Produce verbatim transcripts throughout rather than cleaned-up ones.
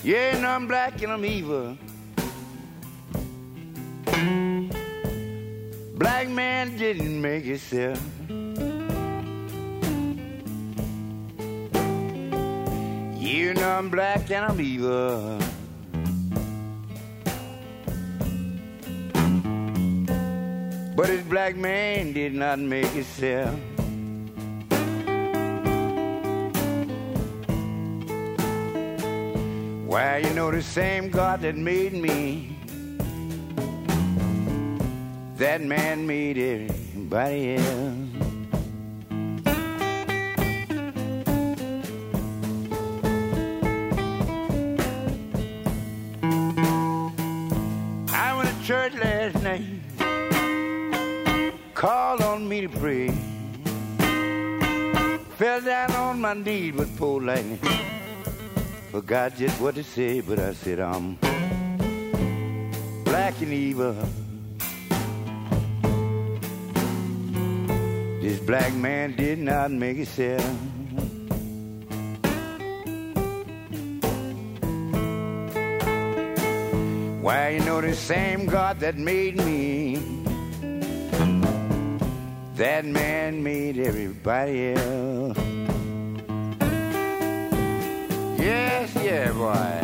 Yeah, and I'm black and I'm evil. Black man didn't make himself. You know I'm black and I'm evil. But this black man did not make himself. Why, you know the same God that made me, that man made everybody else. I went to church last night, called on me to pray, fell down on my knees with poor lightning, forgot just what to say, but I said I'm black and evil. This black man did not make himself. Why, you know the same God that made me, that man made everybody else. Yes, yeah, boy.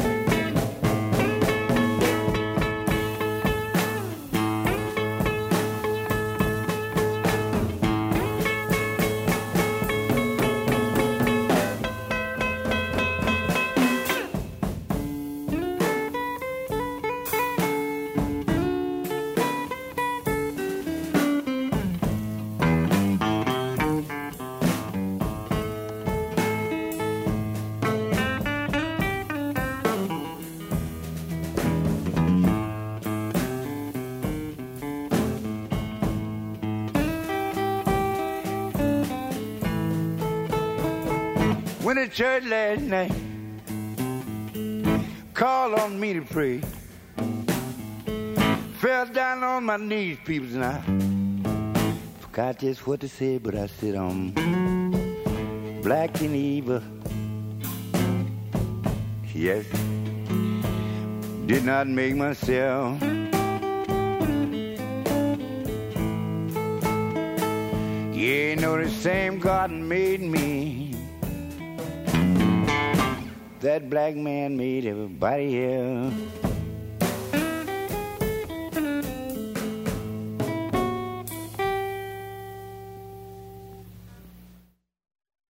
Went to church last night, called on me to pray, fell down on my knees, peoples, and I forgot just what to say, but I said I'm black and evil. Yes, did not make myself. Yeah, you know the same God made me, that black man made everybody else.